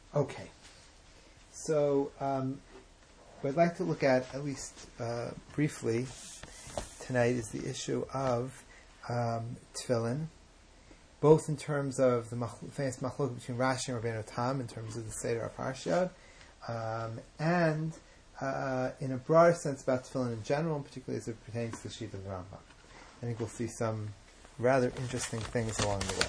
Okay, so what I'd like to look at least briefly tonight is the issue of tefillin, both in terms of the famous machlok between Rashi and Rabbeinu Tam in terms of the Seder HaParsha, and in a broader sense about tefillin in general, and particularly as it pertains to the Shita of the Rambam. I think we'll see some rather interesting things along the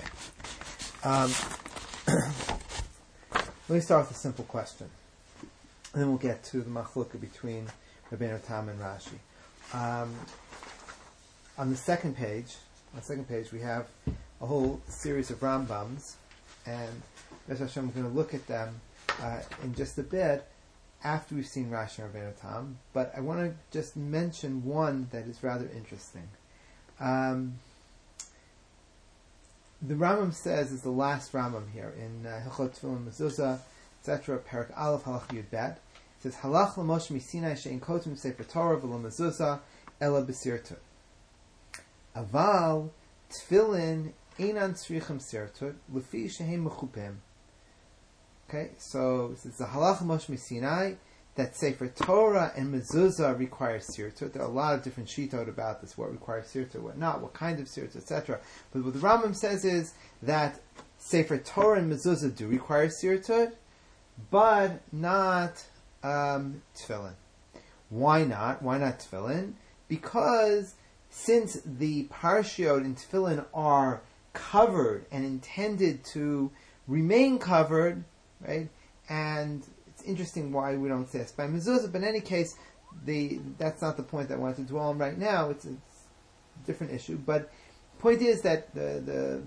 way. Let me start with a simple question, and then we'll get to the machlokah between Rabbeinu Tam and Rashi. On the second page, we have a whole series of Rambams, and Be'ez Hashem, I'm going to look at them in just a bit after we've seen Rashi and Rabbeinu Tam. But I want to just mention one that is rather interesting. The Rambam says, is the last Rambam here in Hilchot Tefillin Mezuzah, etc., Perak Aleph Halach Yud Bet. It says, Halach l'Moshe miSinai she'en kotum sefer Torah v'lo mezuzah ela b'sirtut. Aval tefillin einan tzrichem sirtut lefi shehem mechupim. Okay, so this is the Halach l'Moshe miSinai that sefer Torah and mezuzah require sirtut. There are a lot of different shitot about this, what requires sirtut, what not, what kind of sirtut, etc. But what the Rambam says is that sefer Torah and mezuzah do require sirtut, but not tefillin. Why not? Why not tefillin? Because since the parshiot in tefillin are covered and intended to remain covered, right? And it's interesting why we don't say this by mezuzah, but in any case, that's not the point that I want to dwell on right now. It's a different issue. But the point is that the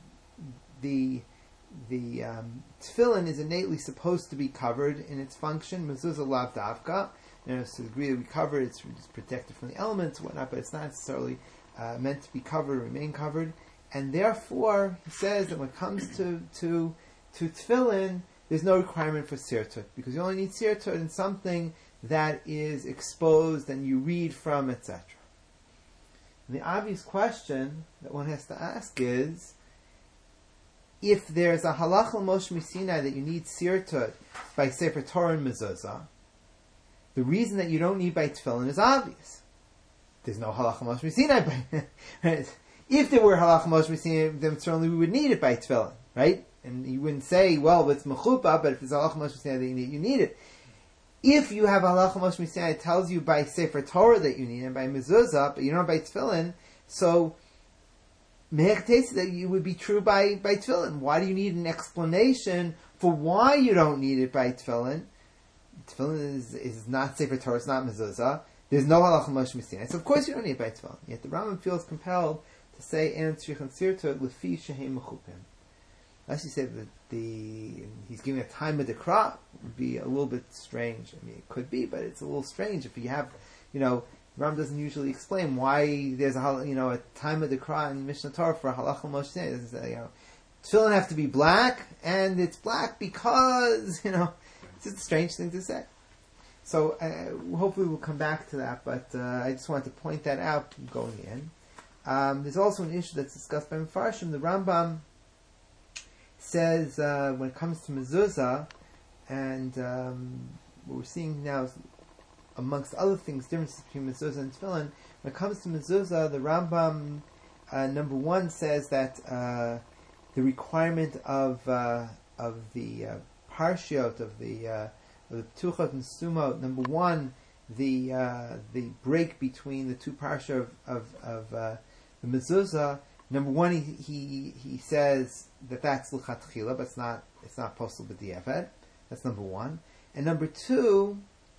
tefillin is innately supposed to be covered in its function. Mezuzah lav davka. To the degree that we cover it, it's protected from the elements and whatnot, but it's not necessarily meant to be covered or remain covered. And therefore, he says that when it comes to tefillin, there's no requirement for sirtut, because you only need sirtut in something that is exposed and you read from, etc. And the obvious question that one has to ask is, if there's a halach l'Moshe miSinai that you need sirtut by sefer Torah and mezuzah, the reason that you don't need by tefillin is obvious. There's no halach l'Moshe miSinai by right? If there were halach l'Moshe miSinai, then certainly we would need it by tefillin, right? And you wouldn't say, well, it's mechupa, but if it's halach l'Moshe miSinai that you need it. If you have halach l'Moshe miSinai, it tells you by sefer Torah that you need it, and by mezuzah, but you don't by tefillin, so that you would be true by tefillin. Why do you need an explanation for why you don't need it by tefillin? Tefillin is not sefer Torah, it's not mezuzah. There's no halach l'Moshe miSinai, so of course you don't need it by tefillin. Yet the Rambam feels compelled to say en tzrichem sirtut lefi shehem mechupim. As you said, that he's giving a time of the crop would be a little bit strange. I mean, it could be, but it's a little strange if you have, Ram doesn't usually explain why there's a time of the crop in Mishnah Torah for a halach l'Moshe miSinai. It doesn't say, tefillin have to be black, and it's black because, it's just a strange thing to say. So hopefully we'll come back to that, but I just wanted to point that out going in. There's also an issue that's discussed by Mefarshim. The Rambam says when it comes to mezuzah, and what we're seeing now is, amongst other things, differences between mezuzah and tefillin. When it comes to mezuzah, the Rambam, number one, says that the requirement of the parshiot of the Ptuchot and Sumot, number one, the break between the two parsha of the mezuzah. Number one, he says that's l'chatchila, but it's not possible b'diavad. That's number one. And number two,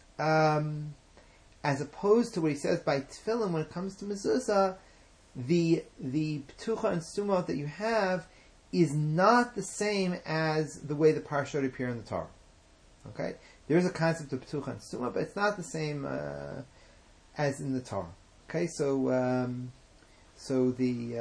as opposed to what he says by tefillin, when it comes to mezuzah, the ptucha and sumot that you have is not the same as the way the parashot appear in the Torah. Okay, there is a concept of ptucha and sumot, but it's not the same as in the Torah. Okay, so the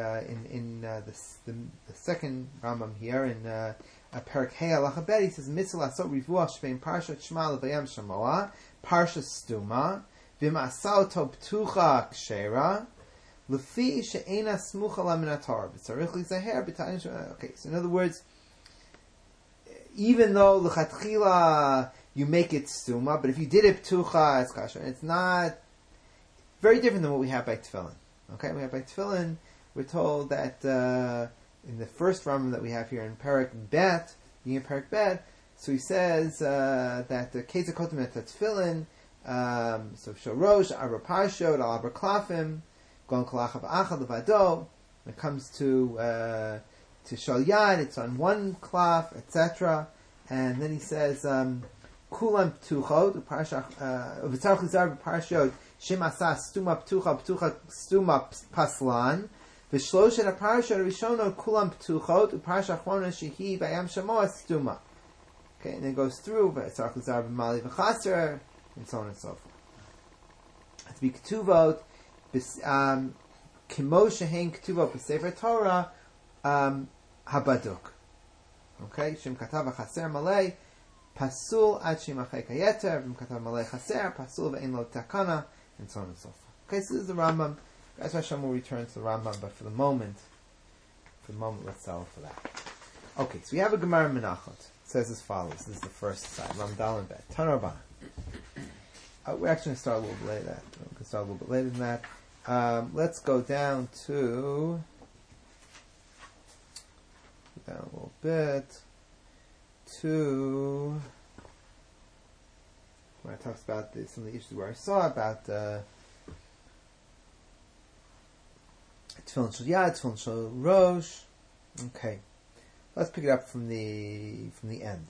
second Rambam here in Perak Hey Halacha Bet, he says mitzvah asot rivuach shvein parshat Shema levayam shamoa parsha stuma v'im asauto ptucha kshera lefi she'ena smucha la min haTorah v'tzarich lizaher b'ta'in. Okay, so in other words, even though l'chatchila you make it stuma, but if you did it ptucha, it's kasher. It's not very different than what we have by tefillin. Okay, we have by tefillin. We're told that in the first Rambam that we have here in Perek Bet, being in Perek Bet, so he says that the Ketza Kotem et Tefillin, so Shorosh, Arba Parshot, Al Arba Klafim, Gon Kalachav Achad Levado. When it comes to Shal Yad, it's on one klaf, etc. And then he says, Kulam Ptuchot, V'tzarch Lizar Parshot, Shem Asa Stuma Ptucha Stuma Paslan. V'shloshet HaParasha Rishono Kulam Ptuchot U'Parasha Achrona Shehi Vayam Shamoa Stuma. Okay, and then it goes through V'tzarch Lizar B'Mali V'Chaser, and so on and so forth. To be Ketuvot, Kimo Shehein Ketuvot B'Sefer Torah Habaduk. Okay, Shem Katav V'Chaser Malay Pasul Ad Shem Achei Kayeter V'M Katav Malay Chaser Pasul V'Ein Lo Takana, and so on and so forth. Okay, so this is the Rambam. That's why Hashem will return to the Rambam, but for the moment, let's settle for that. Okay, so we have a Gemara Menachot. It says as follows. This is the first side. Ramdal and Bet. Tanarban. We're actually going to start a little bit later. We can start a little bit later than that. Let's go down a little bit to where it talks about some of the issues where I saw about Tefillin Shel Yad, Tefillin Shel Rosh. Okay, let's pick it up from the end.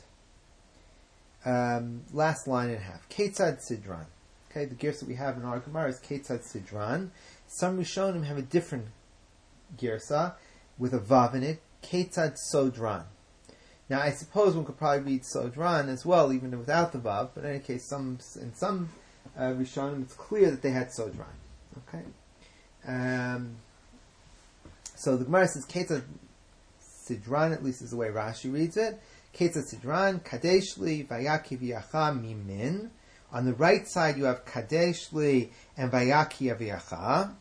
Last line and a half. Ketzad Sidran. Okay, the girsa that we have in our Gemara is Ketzad Sidran. Some Rishonim have a different girsa with a vav in it. Ketzad Sodran. Now, I suppose one could probably read Sodran as well, even without the vav. But in any case, in some Rishonim, it's clear that they had Sodran. Okay. So the Gemara says Ketzad Sidran, at least is the way Rashi reads it. Ketzad Sidran, Kadeshli, Vayaki V'yacha Mimin. On the right side you have Kadeshli and Vayaki V'yacha.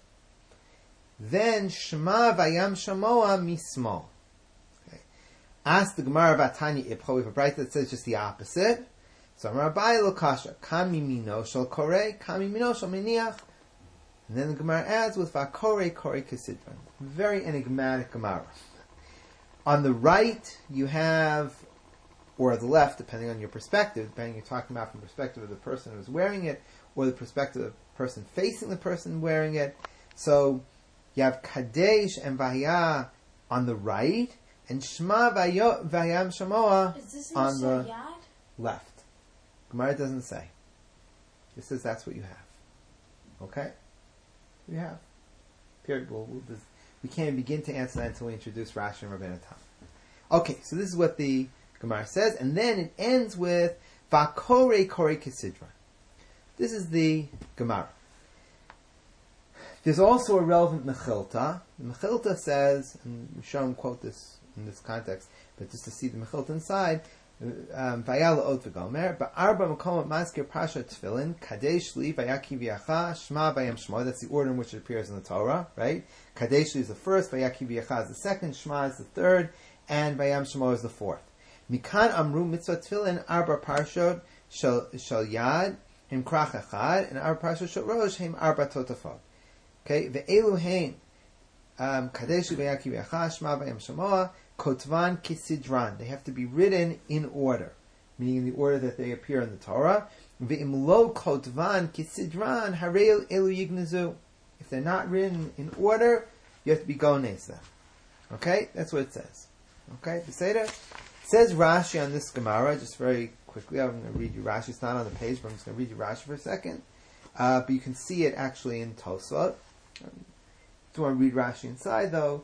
Then Shema Vayam Shamoa Mismo. Okay. Ask the Gemara about Tanya Ibcha. We have a bright that says just the opposite. So Amar Abai Lo Kasha, Kami Mino Shal Korei, Kami Mino Shal Miniach. And then the Gemara adds with Vakore Kore Kesidran. Very enigmatic Gemara. On the right, you have, or the left, depending on your perspective, depending you're talking about from the perspective of the person who's wearing it, or the perspective of the person facing the person wearing it. So you have Kadesh and Vahya on the right, and Shema Vayam Shamoa on the left. Gemara doesn't say. It says that's what you have. Okay? We have. Period. We can't begin to answer that until we introduce Rashi and Rabbeinu Tam. Okay, so this is what the Gemara says, and then it ends with Vakore Kore Kesidra. This is the Gemara. There's also a relevant Mechilta. The Mechilta says, and Rishon quote this in this context, but just to see the Mechilta inside, Vayala Ot V'Gomer, Ba'arba Makom Maskir Pasha Tefillin, Kadesh Li, Vayaki V'Yacha, Shema Vayam Shema. That's the order in which it appears in the Torah, right? Kadesh Li is the first, Vayaki V'Yacha is the second, Shema is the third, and Vayam Shema is the fourth. Mikan Amru Mitzvah Tefillin, Arba Parshot Shal Yad, Him Krach Echad, and Arba Parshot Shal Rosh, Him Arba Totafot. Okay, Ve'elu Heim, Kadesh Li, Vayaki V'Yacha, Shema Vayam Shema, Kotvan Kisidran. They have to be written in order, meaning in the order that they appear in the Torah. Ve'im lo Kotvan Kisidran Harel Elu Yignazu. If they're not written in order, you have to be gones them. Okay, that's what it says. Okay, Beseder. It says Rashi on this Gemara, just very quickly. I'm going to read you Rashi. It's not on the page, but I'm just going to read you Rashi for a second. But you can see it actually in Tosfot. Don't want to read Rashi inside though.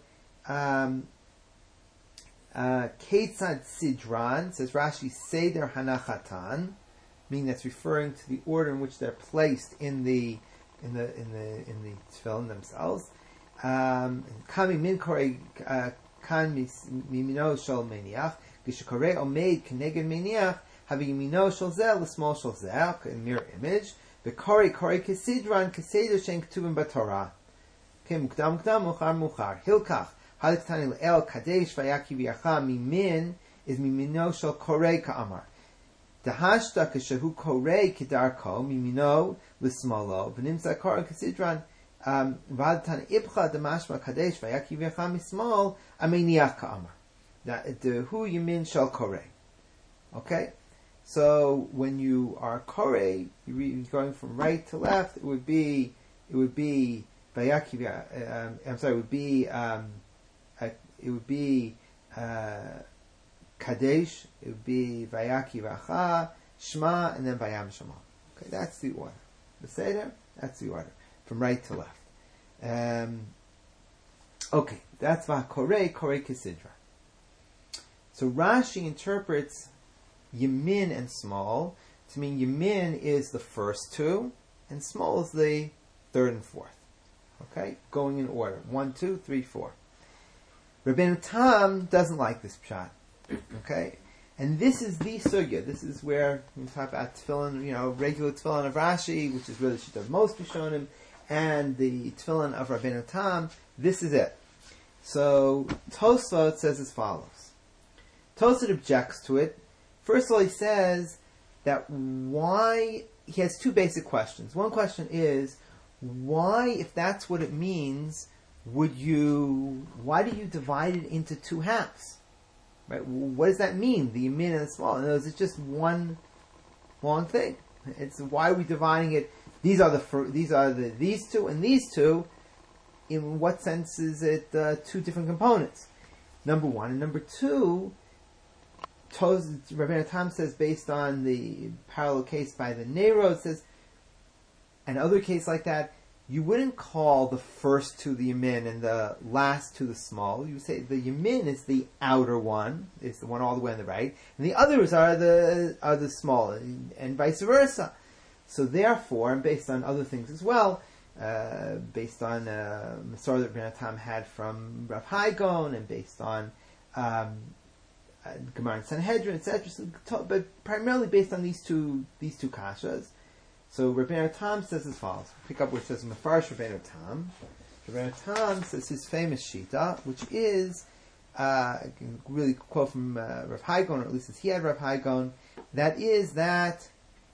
Ketzad Sidran, says Rashi, Seder Hanachatan, meaning that's referring to the order in which they're placed in the tefillin themselves. Kami min korei kan mimino shel meniach, gishakorei omeid keneged meniach, havi yimino shel zeh l'smol shel zeh, in mirror image. V'korei kesidran keseder shen ketuvim b'Torah. Okay, mukdam muchar. Hilkach. Haliktani le'el kadesh vayaki v'yacha mimin is mimino shel korei ka'amar. Dahashta kashahu korei kedarko mimino l'smalo v'nimsa kora kasidran v'adtan ibcha demashma kadesh v'yakiv yecha mismal ameniach ka'amar. The hu yamin shel korei. Okay, so when you are korei, you're going from right to left. It would be vayakiv. It would be Kadesh, it would be Vayaki Vacha, Shema, and then Vayam Shema. Okay, that's the order. The Seder, that's the order. From right to left. Okay, that's Korei Kisidra. So Rashi interprets Yamin and Small to mean Yamin is the first two, and Small is the third and fourth. Okay, going in order. 1, 2, 3, 4. Rabbeinu Tam doesn't like this pshat. Okay, and this is the sugya. This is where we talk about tefillin, regular tefillin of Rashi, which is really shita of most Rishonim, and the tefillin of Rabbeinu Tam. This is it. So Tosfot says as follows. Tosfot objects to it. First of all, he says that he has two basic questions. One question is, why, if that's what it means, why do you divide it into two halves? Right? What does that mean? The yamin and the small. In other words, it's just one long thing. It's why are we dividing it? These two and these two. In what sense is it two different components? Number one, and number two. Rabbeinu Tam says, based on the parallel case by the Nero, it says, an other case like that, you wouldn't call the first two the yamin and the last two the small. You would say the yamin is the outer one, it's the one all the way on the right, and the others are the small, and vice versa. So therefore, and based on other things as well, based on Masorah that Rabbeinu Tam had from Rav Hai Gaon, and based on Gemara and Sanhedrin, etc., but primarily based on these two kashas. So Rabbeinu Tam says as follows. Pick up where it says Mefarish Rabbeinu Tam. Rabbeinu Tam says his famous shita, which is I can really quote from Rav Hai Gaon, or at least as he had Rav Hai Gaon. That is that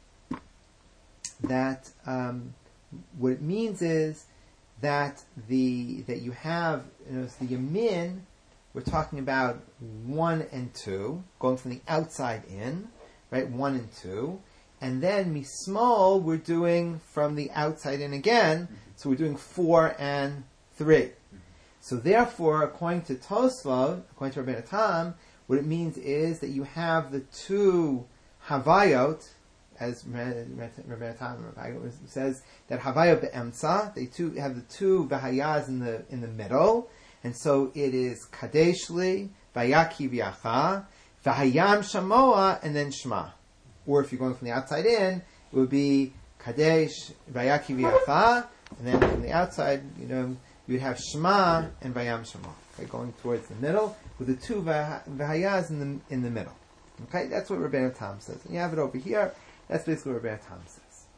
what it means is that you have the yamin. We're talking about 1 and 2, going from the outside in, right? 1 and 2. And then mismol, we're doing from the outside in again, so we're doing 4 and 3. So therefore, according to Tosfot, according to Rabbeinu Tam, what it means is that you have the two havayot, as Rabbeinu Tam says, that havayot be'emtza, they have the two vahayas in the middle, and so it is kadeshli, vayaki v'yacha, vahayam shamoa, and then shema. Or if you're going from the outside in, it would be Kadesh, Vayaki V'yacha, and then from the outside, you would have Shema and Vayam Shema. Okay, going towards the middle, with the two Vahayas in the middle. Okay, that's what Rabbeinu Tam says. And you have it over here, that's basically what Rabbeinu Tam says.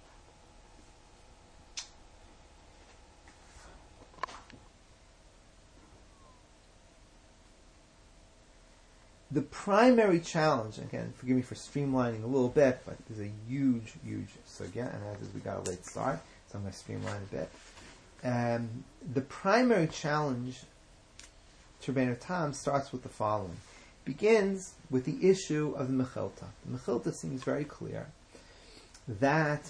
The primary challenge, again, forgive me for streamlining a little bit, but there's a huge sugya, and as we got a late start, so I'm going to streamline a bit. The primary challenge to Rabbeinu Tam starts with the following. It begins with the issue of the Mechilta. The Mechilta seems very clear that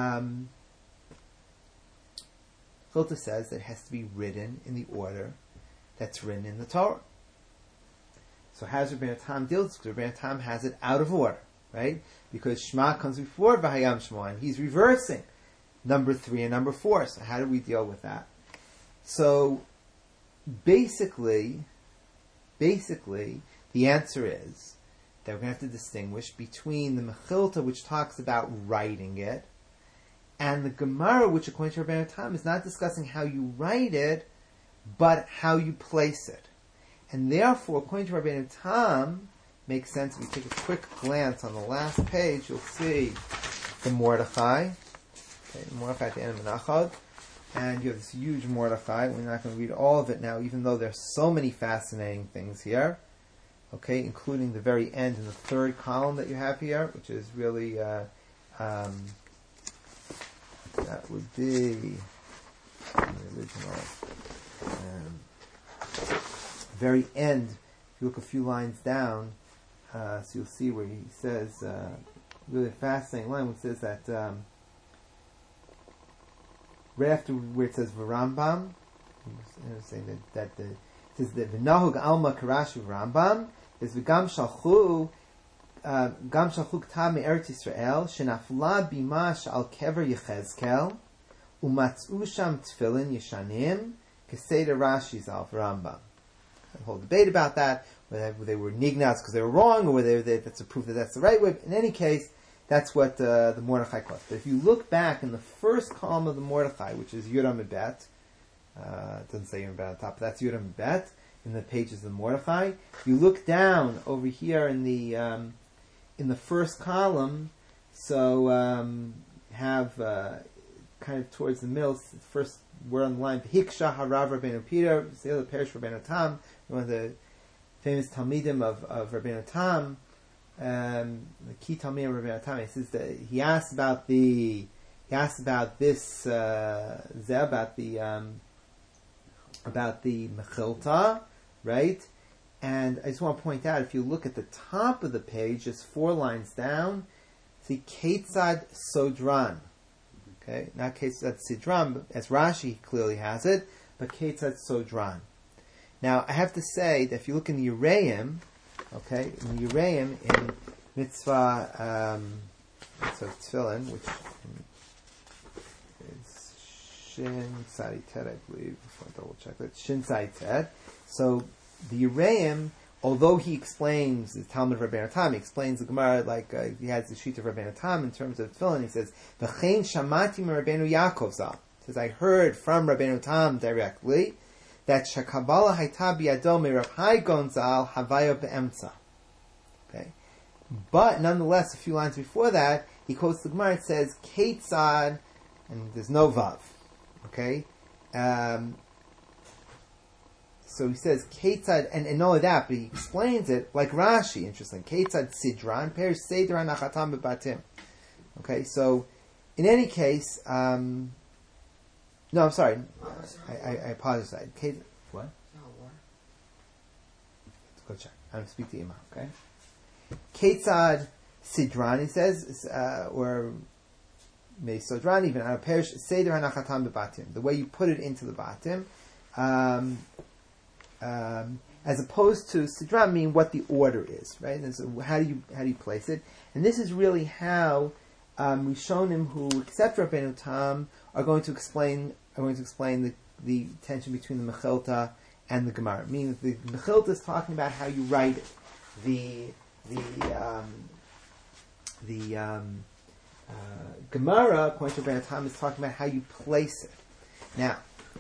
Mechilta says that it has to be written in the order that's written in the Torah. So how does Rabbeinu Tam deal with this? Because Rabbeinu Tam has it out of order, right? Because Shema comes before Vahayam Shema, and he's reversing number 3 and number 4. So how do we deal with that? So basically, the answer is that we're going to have to distinguish between the Mechilta, which talks about writing it, and the Gemara, which according to Rabbeinu Tam is not discussing how you write it, but how you place it. And therefore, according to Rabbeinu Tam, makes sense. If we take a quick glance on the last page, you'll see the Mordechai. Okay, Mordechai at the end of Menachot. And you have this huge Mordechai. We're not going to read all of it now, even though there's so many fascinating things here. okay, including the very end in the third column that you have here, which is really, that would be the original, very end. If you look a few lines down, so you'll see where he says, really fascinating line, which says that, right after where it says Rambam, saying that the, it says that v'nahug alma karashu Rambam is v'gam shalchu k'tam me'eretz Yisrael shenafla bima shal kever Yechezkel umatzu sham tefillin yeshanim keseder Rashi zal Rambam. A whole debate about that, whether they were nignaz because they were wrong, or whether that's a proof that that's the right way. In any case, that's what the Mordechai quotes. But if you look back in the first column of the Mordechai, which is Yud Amibet, it doesn't say Yud Amibet on top, but that's Yud Amibet in the pages of the Mordechai. You look down over here in the first column, so have kind of towards the middle, the first word on the line, Hiksha Harav Rabbeinu Peter, the Perish Rabbeinu Tam, one of the famous Talmidim of Rabbeinu Tam. The key Talmid of Rabbeinu Tam, he says that he asked about this about the Mechilta, right? And I just want to point out, if you look at the top of the page, just 4 lines down, see Ketzad Sodran. Okay, not Ketzad Sidran, but as Rashi clearly has it, but Ketzad Sodran. Now, I have to say that if you look in the Uraim, okay, in the Uraim, in Mitzvah, so Tefillin, which is Shin Tzadi Tet, I believe, before I double check that, Shin Tzadi Tet. So, the Uraim, although he explains the Talmud of Rabbeinu Tam, he explains the Gemara like he has the sheet of Rabbeinu Tam in terms of Tefillin, he says, V'chein shamati mi Rabbeinu Yaakov Zal. He says, I heard from Rabbeinu Tam directly, that Shakabala Haita Biyado me Rav Hai Gonzal Havaya Be'emtza. Okay, but nonetheless, a few lines before that, he quotes the Gemara. It says Ketzad, and there's no vav. Okay, so he says Ketzad, and not only that, but he explains it like Rashi. Interesting. Ketzad Sidran Perish Seder Anachatam Bebatim. Okay, so in any case. No, I'm sorry. I apologize. What? Let's go check. I'm going to speak to Ima, okay? Ketzad Sidran, he says, or Mei Sodran, even, Perish Seder Hanachatam Bebatim. The way you put it into the Batim, as opposed to Sidran, meaning what the order is, right? And so how do you place it? And this is really how Rishonim who accept Rabbeinu Tam are going to explain the tension between the Mechilta and the Gemara. Meaning the Mechilta is talking about how you write it. The Gemara, according to Rabbeinu Tam, is talking about how you place it. Now,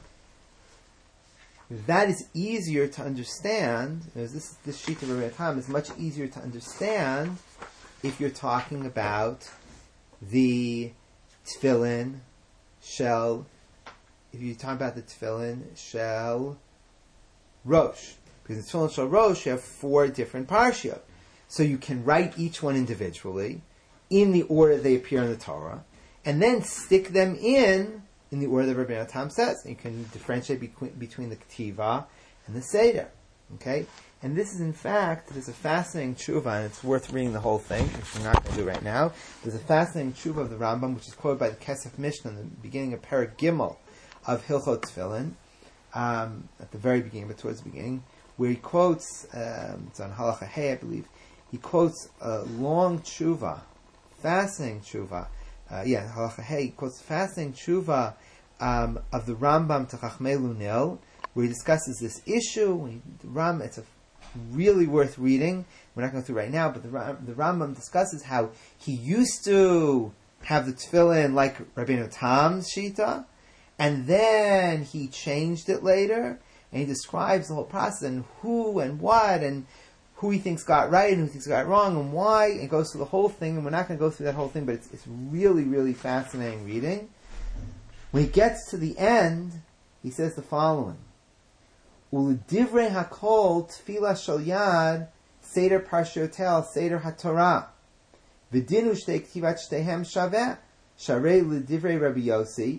that is easier to understand. This sheet of Rabbeinu Tam is much easier to understand if you're talking about the Tefillin shell. If you talk about the Tefillin shel Rosh, because the Tefillin shel Rosh you have 4 different parshiot, so you can write each one individually in the order they appear in the Torah, and then stick them in the order that Rabbeinu Tam says. And you can differentiate between the Ketiva and the Seder. Okay, and this is in fact there's a fascinating tshuva, and it's worth reading the whole thing, which we're not going to do right now. There's a fascinating tshuva of the Rambam, which is quoted by the Kesef Mishnah in the beginning of Perek Gimel of Hilchot Tefillin, at the very beginning, but towards the beginning, where he quotes, it's on Halacha Hey, I believe, he quotes a long tshuva, fascinating tshuva, Halacha Hey, he quotes a fascinating tshuva of the Rambam to Chachmei Lunel, where he discusses this issue. It's really worth reading. We're not going through right now, but the Rambam discusses how he used to have the tefillin like Rabbeinu Tam's shita, and then he changed it later, and he describes the whole process and who and what and who he thinks got right and who he thinks got wrong and why, and goes through the whole thing. And we're not going to go through that whole thing, but it's really, really fascinating reading. When he gets to the end, he says the following: U'ledivrei hakol tefillah shel yad Seder Parshiotel, Seder HaTorah. V'dinu shtei ktivat shtehem shaveh, sharei l'divrei Rabbi Yossi,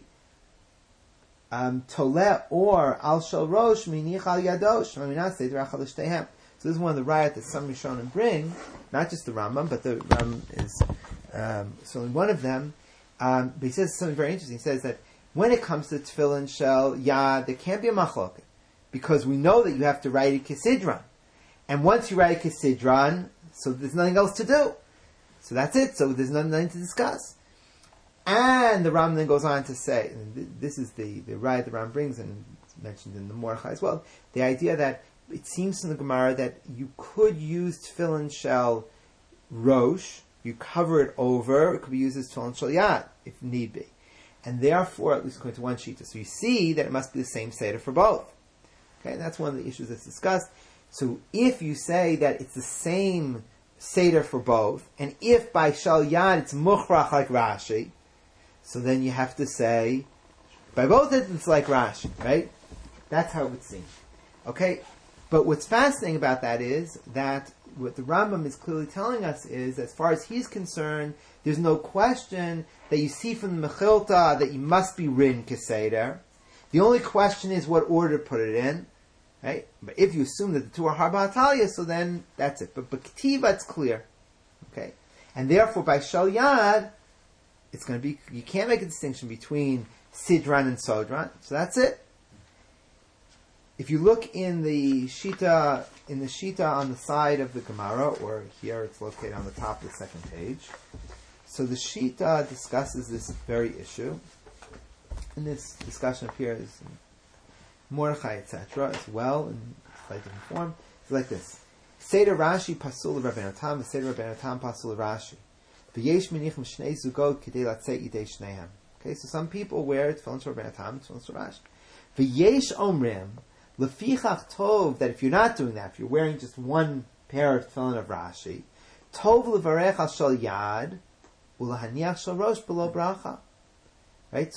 tole or al shel rosh minich al yado, shmaminah Seder achal shtehem. So this is one of the rayat that some Rishonim bring, not just the Rambam, but the Rambam is certainly one of them. But he says something very interesting. He says that when it comes to tefillin shel yad, there can't be a machloket, because we know that you have to write a kisidron. And once you write a kisidron, so there's nothing else to do. So that's it. So there's nothing to discuss. And the Ram then goes on to say, and this is the raya the Ram brings, and it's mentioned in the Mordechai as well, the idea that it seems in the Gemara that you could use tefillin shel rosh, you cover it over, it could be used as tefillin shel yad, if need be. And therefore, at least according to one shita, so you see that it must be the same seder for both. Okay, and that's one of the issues that's discussed. So if you say that it's the same seder for both, and if by shel yad it's mukhrach like Rashi, so then you have to say, by both it's like Rashi, right? That's how it would seem. Okay? But what's fascinating about that is that what the Rambam is clearly telling us is, as far as he's concerned, there's no question that you see from the Mechilta that you must be written Keseder. The only question is what order to put it in. Right? But if you assume that the two are Harba Atalia, so then that's it. But Ketiva, it's clear. Okay? And therefore, by Shal Yad, it's going to be, you can't make a distinction between Sidran and Sodran. So that's it. If you look in the Shita on the side of the Gemara, or here it's located on the top of the second page, so the Shita discusses this very issue. And this discussion appears in Mordechai, etc., as well, in a slightly different form. It's like this. Seder Rashi pasul Rabbeinu Tam, Seder Rabbeinu Tam pasul Rashi. V'yesh minichem shnei zugod k'dei latzei idei shnehem. Okay, so some people wear tefillin to Rabbeinu Tam, tefillin to Rashi. V'yesh omrim, Lefichach tov, that if you're not doing that, if you're wearing just one pair of tefillin of Rashi, tov levarech al shal yad, ulahaniach shal rosh below bracha. Right?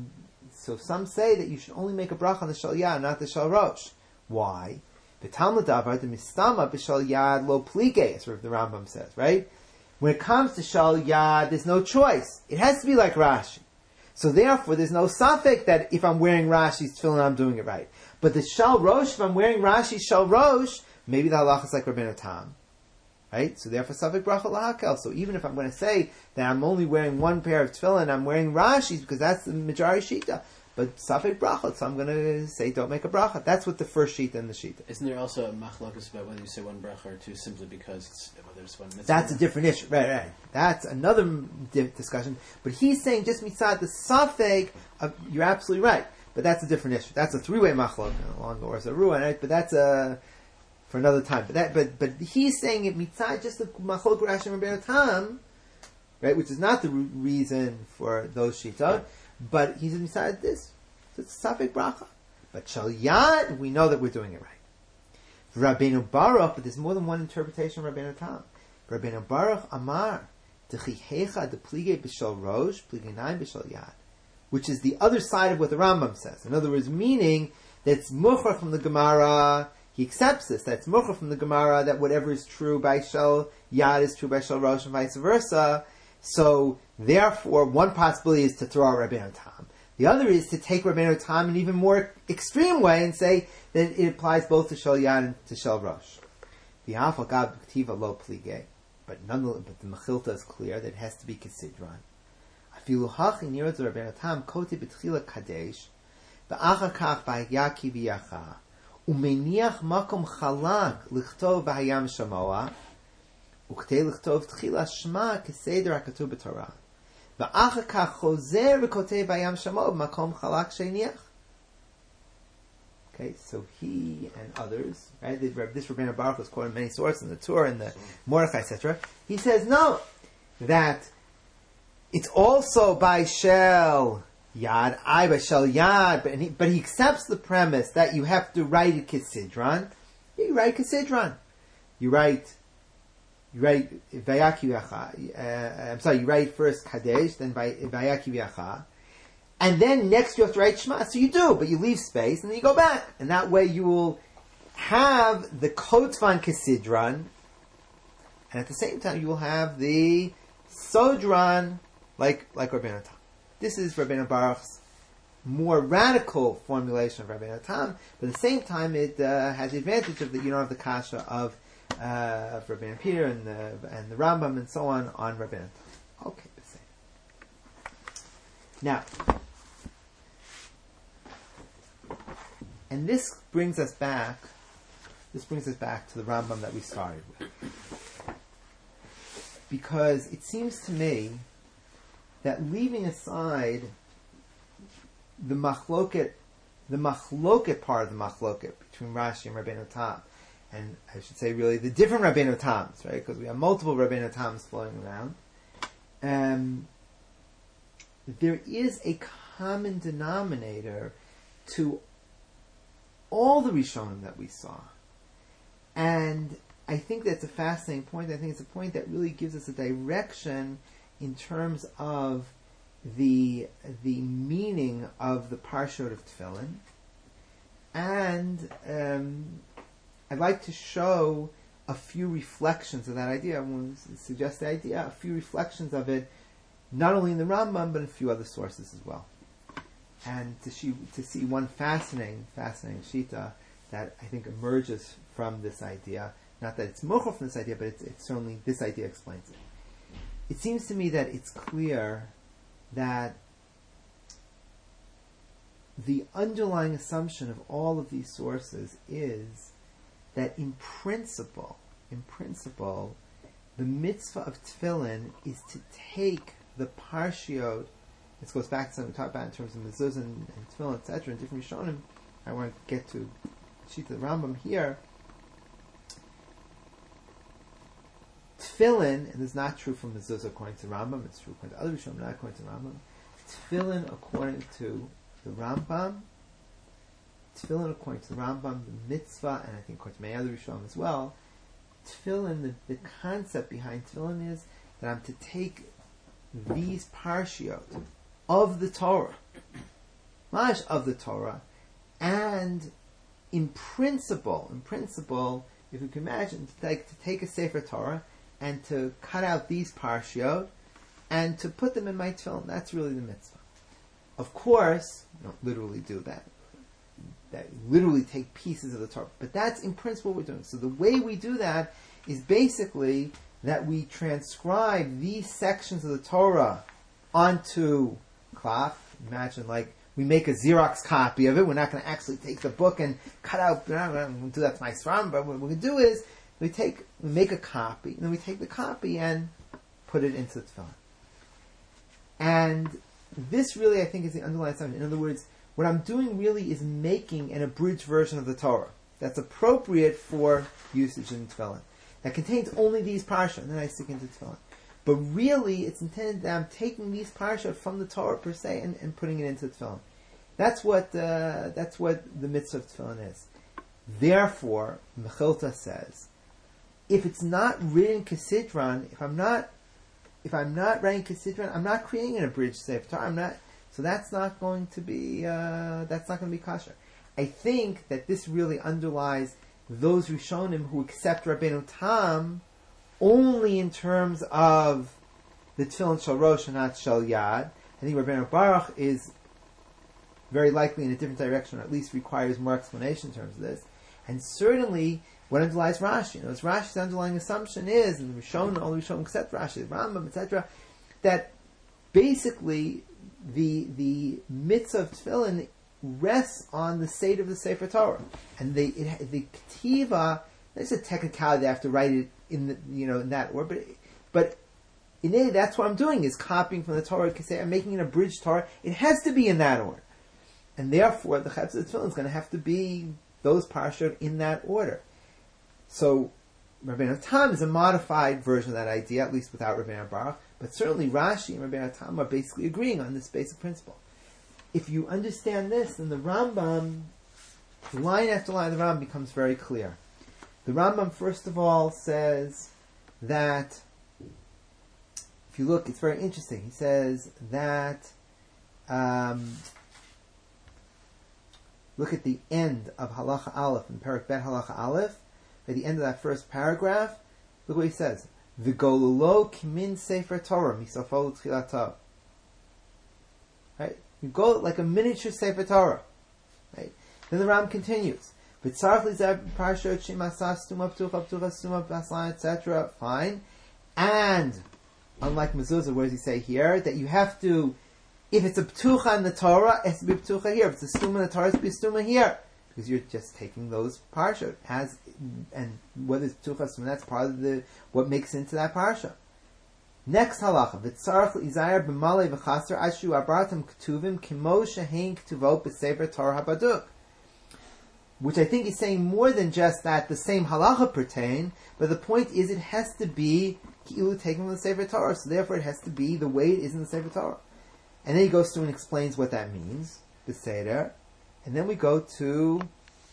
So some say that you should only make a bracha on the shal yad, not the shal rosh. Why? The Talmud davar the mistama b'shal yad lo plige, as the Rambam says. Right? When it comes to shal yad, there's no choice. It has to be like Rashi. So therefore, there's no safek that if I'm wearing Rashi's tefillin, I'm doing it right. But the shal rosh, if I'm wearing Rashi's shal rosh, maybe the halacha is like Rabbeinu Tam. Right? So therefore, safek bracha lahakel. So even if I'm going to say that I'm only wearing one pair of tefillin, I'm wearing Rashi's because that's the majority shita. But safek bracha, so I'm going to say don't make a bracha. That's what the first shita and the shita. Isn't there also a machlokas about whether you say one bracha or two simply because whether it's one mitzvah? That's a different issue. Right. That's another discussion. But he's saying just mitzad the safek, you're absolutely right. But that's a different issue. That's a three-way machlok along the Orsa Ruah, right? But that's for another time. But he's saying it mitzad just the machlok Rashi and Rabbeinu Tam, right? Which is not the reason for those shitot. But he's inside this. So it's a safek bracha. But shal yad, we know that we're doing it right. Rabbeinu Baruch, but there's more than one interpretation of Rabbeinu Tam. Rabbeinu Baruch Amar, Dechihecha de plige b'shal rosh, plige nine b'shal yad. Which is the other side of what the Rambam says. In other words, meaning that it's muchar from the Gemara, he accepts this, that it's muchar from the Gemara, that whatever is true by shal yad is true by shal rosh and vice versa. So, therefore, one possibility is to throw out Rabbeinu Tam. The other is to take Rabbeinu Tam in an even more extreme way and say that it applies both to Shal Yad and to Shal Rosh. The Afal Gab K'tiva Lo Plige, but the Mechilta is clear that it has to be Kesidron. Afilu Hachi Nirot Rabbeinu Tam Koti B'Tchila Kadesh V'Achar Kach V'Yaki V'Yacha Umeniach Makom Chalak Lichtov V'Hayam Shamoa וכדי לכתוב תחילה שמה כסדר הכתוב בתורה. ואחר כך חוזר וכותב בים שמו במקום חלק שהניח. Okay, so he and others, right? This Rabbeinu Baruch was quoted in many sources in the Torah and the Mordechai, etc. He says no, that it's also by Shel Yad, by Shel Yad, but he accepts the premise that you have to write it Kesidron. You write Kesidron. You write Vayaki V'Yacha. You write first Kadesh, then Vayaki V'Yacha. And then next you have to write Shema. So you do, but you leave space, and then you go back. And that way you will have the Kotvan Kesidron, And at the same time, you will have the Sodran, like Rabbeinu Tam. This is Rabbeinu Baruch's more radical formulation of Rabbeinu Tam, but at the same time, it has the advantage of that you don't have the kasha of Rabbeinu Peter and the Rambam and so on Rabbeinu Tam. Okay, the same. Now, and this brings us back to the Rambam that we started with. Because it seems to me that leaving aside the machloket part of the machloket between Rashi and Rabbeinu Tam, and I should say really the different Rabbeinu Tams, right? Because we have multiple Rabbeinu Tams flowing around. There is a common denominator to all the Rishonim that we saw. And I think that's a fascinating point. I think it's a point that really gives us a direction in terms of the meaning of the Parshot of Tefillin. And I'd like to show a few reflections of that idea. I want to suggest the idea, a few reflections of it, not only in the Rambam, but in a few other sources as well. And to see one fascinating shita that I think emerges from this idea. Not that it's mochel from this idea, but it's certainly, this idea explains it. It seems to me that it's clear that the underlying assumption of all of these sources is that in principle, the mitzvah of tefillin is to take the parshiot. This goes back to something we talked about in terms of mezuzah and tefillin, etc., and different rishonim. I want to get to Shita the Rambam here. Tefillin, and this is not true from mezuzah according to Rambam, it's true according to other rishonim, not according to Rambam. Tefillin according to the Rambam, the mitzvah, and I think according to many other rishonim as well, tefillin, the concept behind tefillin is that I'm to take these parshiot of the Torah, and in principle, if you can imagine, to take a Sefer Torah and to cut out these parshiot and to put them in my tefillin, that's really the mitzvah. Of course, you don't literally do that. That literally take pieces of the Torah, but that's in principle what we're doing. So the way we do that is basically that we transcribe these sections of the Torah onto cloth. Imagine like we make a Xerox copy of it. We're not going to actually take the book and cut out. We're not going to do that to my son, but what we're going to do is we make a copy, and then we take the copy and put it into the tefillin. And this really, I think, is the underlying assumption. In other words, what I'm doing really is making an abridged version of the Torah that's appropriate for usage in tefillin, that contains only these parsha, and then I stick into tefillin. But really, it's intended that I'm taking these parsha from the Torah per se and putting it into tefillin. That's what the mitzvah of tefillin is. Therefore, Mechilta says, if it's not written Kesidron, if I'm not writing Kesidron, I'm not creating an abridged Sefer Torah. So that's not going to be kosher. I think that this really underlies those Rishonim who accept Rabbeinu Tam only in terms of the Tefillin Shel Rosh and not Shel Yad. I think Rabbeinu Baruch is very likely in a different direction, or at least requires more explanation in terms of this. And certainly, what underlies Rashi? Rashi's underlying assumption is, and the Rishonim, all the Rishonim accept Rashi, the Rambam, etc., that basically the mitzvah of tefillin rests on the state of the Sefer Torah, and the ketiva. There's a technicality; they have to write it in that order, but in a, that's what I'm doing is copying from the Torah. I'm making an abridged Torah. It has to be in that order, and therefore the Chetz of tefillin is going to have to be those parashot in that order. So Rabbeinu Tam is a modified version of that idea, at least without Rabbeinu Baruch. But certainly Rashi and Rabbeinu Tam are basically agreeing on this basic principle. If you understand this, then the Rambam, line after line of the Rambam becomes very clear. The Rambam, first of all, says that, if you look, it's very interesting. He says that, look at the end of Halacha Aleph, in Perek Bet Halacha Aleph, at the end of that first paragraph, look what he says. V'golulo kimin sefer Torah misafol tchilato. Right? You go like a miniature sefer Torah. Right? Then the Ram continues. Etc. Fine. And unlike mezuzah, where does he say here that you have to, if it's a ptucha in the Torah, it has to be a ptucha here. If it's a stuma in the Torah, it has to be a stuma here, because you're just taking those parsha as, and whether it's ptucha stuma, that's part of the what makes into that parsha. Next halacha, v'tzarach izayar b'malei v'chaser ashu abratam ketuvim kimo shehein ketuvot b'sefer Torah habaduk. Which I think is saying more than just that the same halacha pertain, but the point is it has to be ki'ilu taken from the Sefer Torah, so therefore it has to be the way it is in the Sefer Torah. And then he goes through and explains what that means, the Seder, and then we go to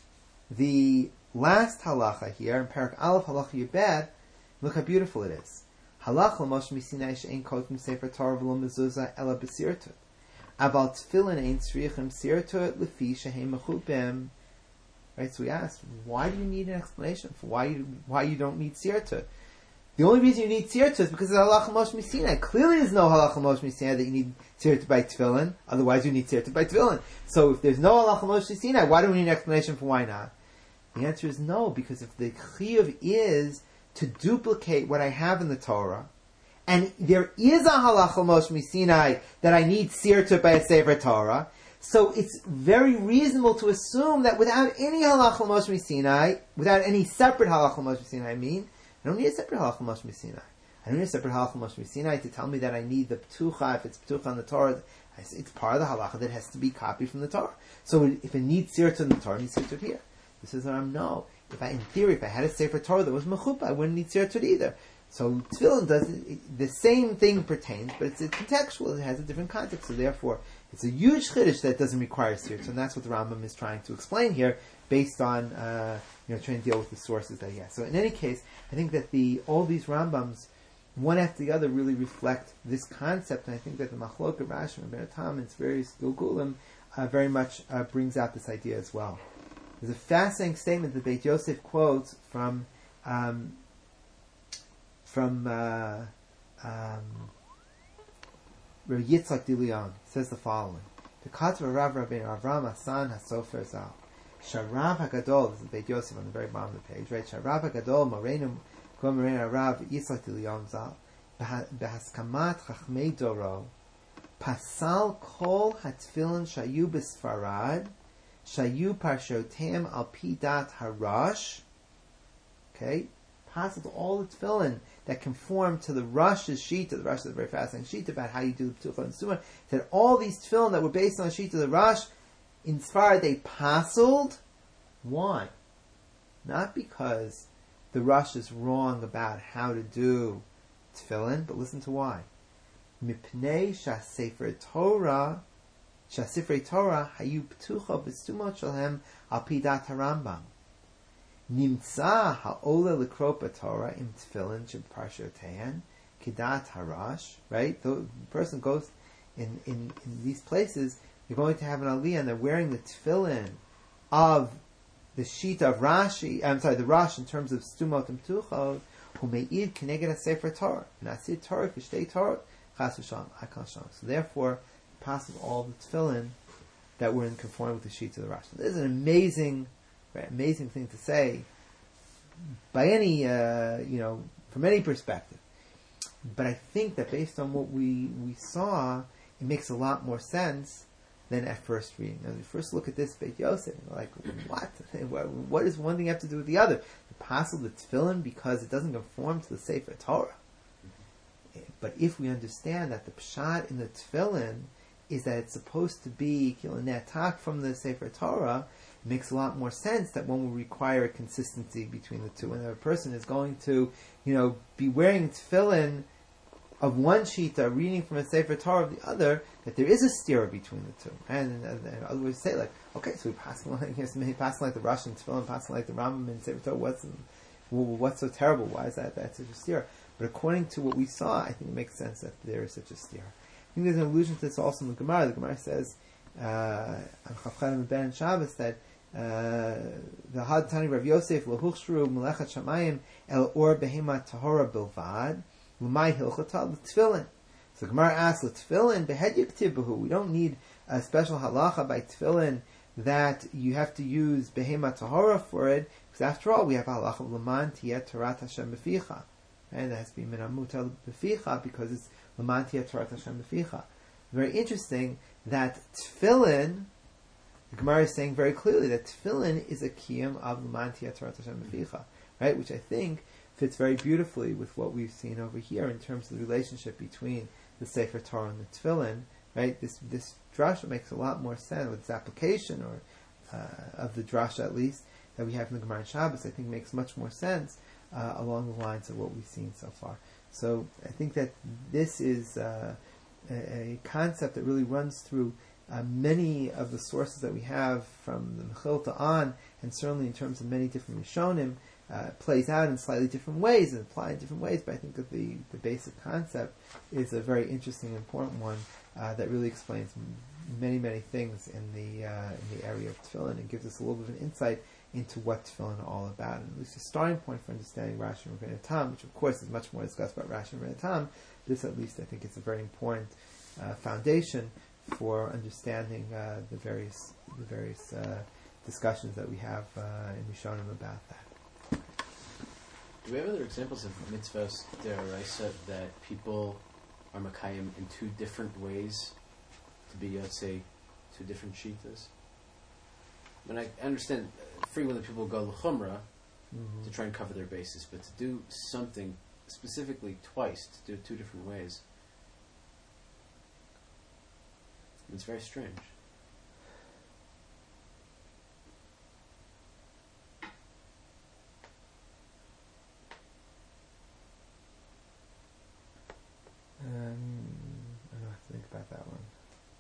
the last halacha here, in Parak Aleph halacha Yubed. Look how beautiful it is. Halach l'mosh misinai she'en kotim Sefer Torah v'lo mezuzah ela b'sirtut. Aval tefillin ein tzrichim sirtut lefi shehem mechupim. Right, so we asked, why do you need an explanation for why you don't need sirtut? The only reason you need sirtut is because of halacha Moshe Misinai. Clearly, there's no halacha Moshe Misinai that you need sirtut by tefillin. Otherwise, you need sirtut by tefillin. So, if there's no halacha Moshe Misinai, why do we need an explanation for why not? The answer is no, because if the chiyuv is to duplicate what I have in the Torah, and there is a halacha Moshe Misinai that I need sirtut by a sefer Torah, so it's very reasonable to assume that without any halacha Moshe Sinai, without any separate halacha Moshe Sinai, I don't need a separate halacha Moshe Sinai. I don't need a separate halacha Moshe Sinai to tell me that I need the ptucha. If it's ptucha on the Torah, it's part of the halacha that has to be copied from the Torah. So if it needs sirtut in the Torah, it needs sirtut here. This is what I'm no. In theory, if I had a sefer Torah that was mechupa, I wouldn't need sirtut either. So tefillin does the same thing pertains, but it's contextual. It has a different context. So therefore, it's a huge chiddush that doesn't require sirtut, and that's what the Rambam is trying to explain here, based on trying to deal with the sources that he has. So in any case, I think that all these Rambams, one after the other, really reflect this concept, and I think that the Machlok of Rashi and Ben Tam and its various Gilgulim very much brings out this idea as well. There's a fascinating statement that Beit Yosef quotes from Rav Yitzchak Dilion. Says the following: the Katva Rav Rabbeinu Avram Hasan HaSofer Zal Sharav HaGadol. This is Beit Yosef on the very bottom of the page, right? Sharav HaGadol Moreinu Rav Yitzchak Dilion Zal Behaskamat Chachmei Doro Pasal Kol HaTfilin Shayu B'Sfarad Shayu Parshotem Al Pidat Harash. Okay, possible all the tefillin that conform to the Rosh's sheet. The Rosh is a very fascinating sheet about how you do the ptucha and sumah. That all these tefillin that were based on the sheet of the Rosh, in Sfar they pasuled. Why? Not because the Rosh is wrong about how to do tefillin, but listen to why. Mipnei shasifrei Torah hayu ptucha b'stumot shalhem al pidat harambam. Nimtza ha'ola l'kropa Torah im tefillin sheparshotehan kidat harash. Right, the person goes in these places. You're going to have an aliyah, and they're wearing the tefillin of the sheet of Rashi. I'm sorry, the Rosh in terms of stumot and ptuchot. Who me'id keneged sefer Torah, nasir Torah kishtei Torah chas v'shalom akal shalom. So therefore, possible all the tefillin that were in conformity with the sheets of the Rosh. So this is an amazing thing to say by any, from any perspective. But I think that based on what we saw, it makes a lot more sense than at first reading. Now, we first look at this Beit Yosef, and we're like, what? What does one thing have to do with the other? The passel, the tefillin, because it doesn't conform to the Sefer Torah. But if we understand that the pshat in the tefillin is that it's supposed to be netak from the Sefer Torah, it makes a lot more sense that one will require a consistency between the two. And if a person is going to, be wearing tefillin of one shita, reading from a Sefer Torah of the other, that there is a stira between the two. And other words, say like, okay, so we pass like the Russian tefillin, pass like the Rambam and Sefer Torah. What's so terrible? Why is that such a stira? But according to what we saw, I think it makes sense that there is such a stira. I think there's an allusion to this also in the Gemara. The Gemara says on Chafchanim Ben Shabbos that the Had Tani Rav Yosef lehuchshru melechat shamayim el or behema tahora bilvad l'may hilchata l'tfilin. So the Gemara asks l'tfilin behed yiktib b'hu. We don't need a special halacha by tfilin that you have to use behema tahora for it, because after all we have halacha of l'man tiyat Torat Hashem b'ficha, and that has to be min amuta b'ficha because it's l'man tiyat Torat Hashem b'ficha. Very interesting that tfilin. The Gemara is saying very clearly that tefillin is a kiyum of l'man tiyat Torat Hashem b'ficha, right? Which I think fits very beautifully with what we've seen over here in terms of the relationship between the Sefer Torah and the tefillin, right? This drasha makes a lot more sense with its application, or of the drasha at least that we have in the Gemara and Shabbos. I think makes much more sense along the lines of what we've seen so far. So I think that this is a concept that really runs through many of the sources that we have from the Mechilta on, and certainly in terms of many different Rishonim, plays out in slightly different ways and applied in different ways, but I think that the basic concept is a very interesting, important one that really explains many, many things in the area of Tefillin and gives us a little bit of an insight into what Tefillin are all about, and at least a starting point for understanding Rashi and Rebbeinu Tam, which of course is much more discussed about Rashi and Rebbeinu Tam. This at least I think is a very important foundation for understanding the various discussions that we have in Rishonim about that. Do we have other examples of mitzvahs deraisa that people are makayim in two different ways to be yotzei, two different shitas? I mean, I understand frequently people go l'chumra to try and cover their bases, but to do something specifically twice, to do it two different ways, it's very strange. I don't have to think about that one.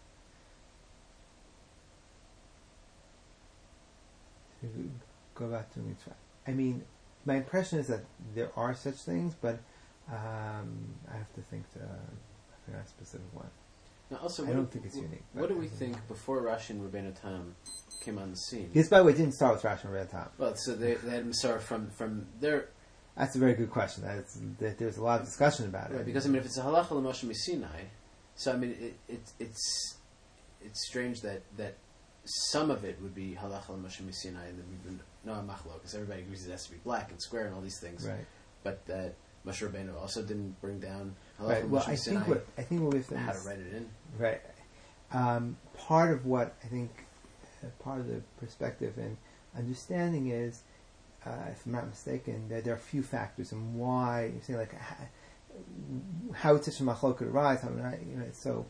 Go back to mitzvah. I mean, my impression is that there are such things, but I have to think to a specific one. Now also, I don't think it's unique. What do we think before Rashi and Rebbeinu Tam came on the scene? This, by the way, didn't start with Rashi and Rebbeinu Tam. Well, so they had Masar from their... That's a very good question. There's a lot of discussion about it. Right, because I mean, if it's a halacha l'Moshe Sinai, so I mean, it's strange that some of it would be halacha l'Moshe Sinai, and then we would know a machlo, because everybody agrees it has to be black and square and all these things. Right. But that Moshe Rabbeinu also didn't bring down halacha Right. Well, l'Moshe Sinai. I think what we've done how to is, write it in. right. Part of what I think, part of the perspective and understanding is, if I'm not mistaken, that there are a few factors and why you're saying like how it's such a machlok could arise. So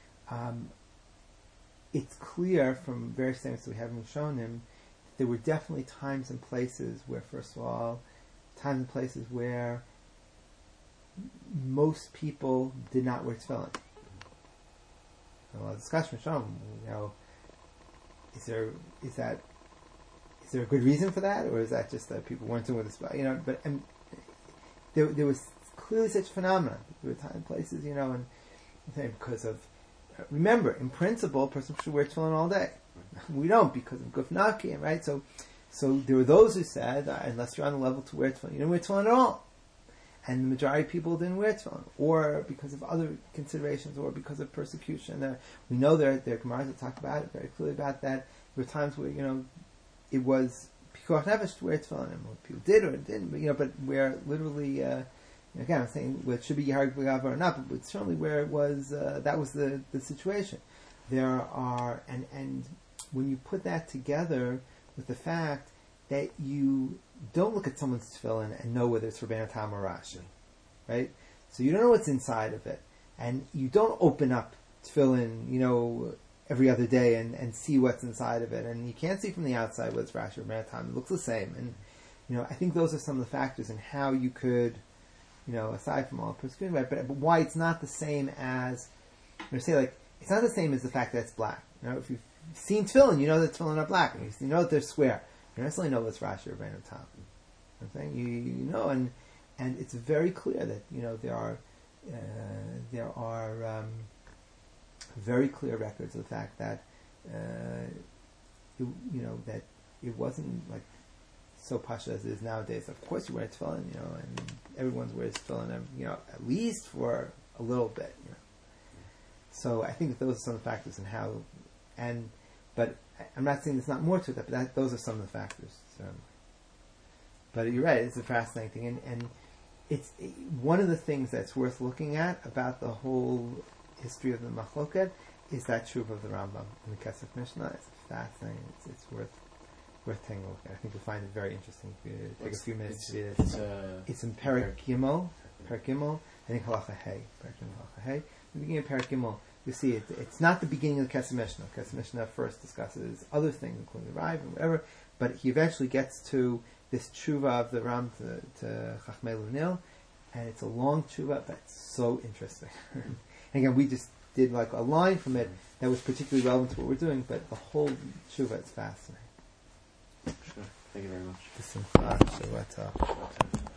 it's clear from various things that we haven't shown him. There were definitely times and places where, first of all, times and places where most people did not wear tefillin. A lot of discussion shown, is there a good reason for that, or is that just that people weren't doing this? But there was clearly such a phenomenon. There were times, places, and because of. Remember, in principle, a person should wear tefillin all day. We don't because of gufnaki, right? So there were those who said, unless you're on the level to wear tefillin, you don't wear tefillin at all. And the majority of people didn't wear tefillin, or because of other considerations, or because of persecution. We know there are Gemaras that talk about it very clearly about that. There were times where it was pikuach nefesh to wear tefillin, and people did or didn't, but where literally, again, I'm saying whether it should be Yahar B'Gava or not, but certainly where it was, that was the situation. There are, and when you put that together with the fact that you don't look at someone's tefillin and know whether it's Rebbeinu Tam or Rashi, right? So you don't know what's inside of it, and you don't open up tefillin, every other day and see what's inside of it, and you can't see from the outside whether it's Rashi or Rebbeinu Tam. It looks the same, and I think those are some of the factors in how you could, aside from all the persecution, right? But why it's not the same as, it's not the same as the fact that it's black. If you've seen tefillin, you know that tefillin are black, and you know that they're square. You don't necessarily know what's Rashi or Rebbeinu Tam. I'm saying and it's very clear that there are very clear records of the fact that that it wasn't like so pasha as it is nowadays. Of course, you wear tefillin, and everyone's wears tefillin, at least for a little bit, So I think that those are some of the factors in how, but I'm not saying there's not more to that, but those are some of the factors. So. But you're right; it's a fascinating thing, and it's one of the things that's worth looking at about the whole history of the Machloket is that truth of the Rambam in the Kesef Mishnah. It's fascinating. It's worth taking a look at. I think you'll find it very interesting. If you take a few minutes to read it. It's in Perek Gimel. I think Halacha Hey. Halacha Hey. The beginning of Perek Gimel, you see it's not the beginning of the Kesef Mishnah. Kesef Mishnah first discusses other things, including the Rive and whatever, but he eventually gets to this tshuva of the Ram to Chachmei Lunil, and it's a long tshuva, but it's so interesting. And again, we just did like a line from it that was particularly relevant to what we're doing, but the whole tshuva is fascinating. Sure. Thank you very much. B'simcha. Shabbat tov.